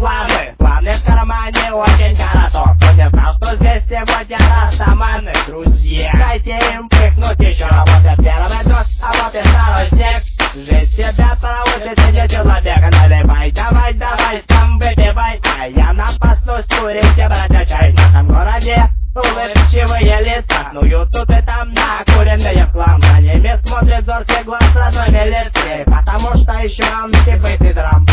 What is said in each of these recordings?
Планы в кармане очень хорошо. Кто не знал, что здесь сегодня растаманы, друзья, дайте им пыхнуть еще. Работает первый дождь, а вот и второй снег. Жизнь тебя научит, не человека. Наливай, давай, давай, сам выпивай. А я напаснусь курить и брать чай. В нашем городе улыбчивые лица снуют тут и там накуренные в хлам. За ними смотрит зоркий глаз родной милиции, потому что еще антибытый драм.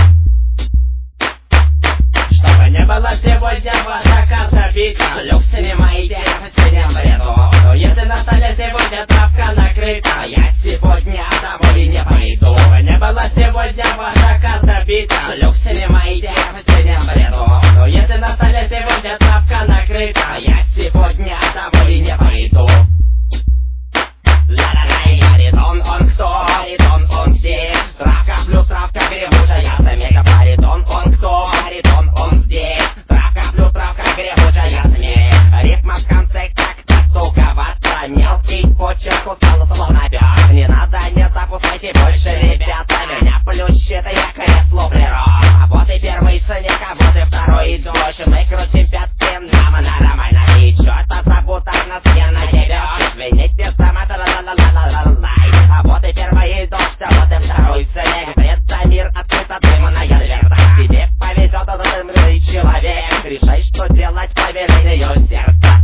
Чтобы не было сегодня ваша карта бита, люксами мои в синем бреду. Но если на столе сегодня травка накрыта, я сегодня домой не пойду. Чтобы не было сегодня ваша карта бита, люксами мои в синем бреду. Но если на столе сегодня травка накрыта, я сегодня домой не пойду. Ла-ла-лай, баритон, он кто? Баритон, он здесь. Травка плюс травка гремучая, замега баритон, он кто? Баритон, он здесь. Травка плюс травка гремучая, смесь. Рифма в конце как-то туговато. Мелкий почерк устал словно пёс. Не надо, не запускайте больше, ребята. Меня плющит, я кресло прирос. А вот и первый снег, а вот и второй дождь. Мы крутим пятки, нам нормально. И чё-то забутано с стены ебёшь. Извините, сама ла-ла-ла-ла-ла-лай. А вот и первый дождь, а вот и второй снег. Бред за мир открыто дымная дверца. Тебе повезет этот умный человек. Решай, что делать по велению сердца.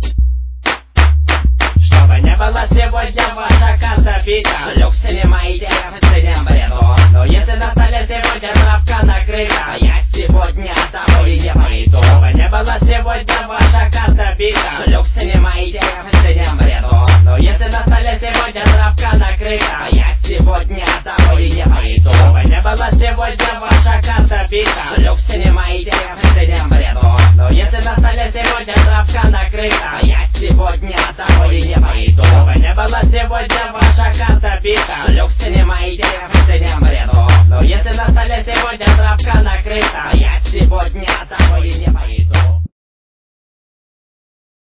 Чтобы не было сегодня ваша карта бита, люксами мои в синем бреду. Но если на столе сегодня травка накрыта, я сегодня домой не пойду. Чтобы не было сегодня ваша карта бита, люксами мои в синем бреду. Но если на столе сегодня травка накрыта, я сегодня домой не пойду. Чтобы не было сегодня ваша карта бита, люксами мои в синем бреду. Но если на столе сегодня травка накрыта, я сегодня домой не пойду. Чтобы не было сегодня ваша карта бита, люксами мои в синем бреду. Но если на столе сегодня травка накрыта, я сегодня домой не пойду.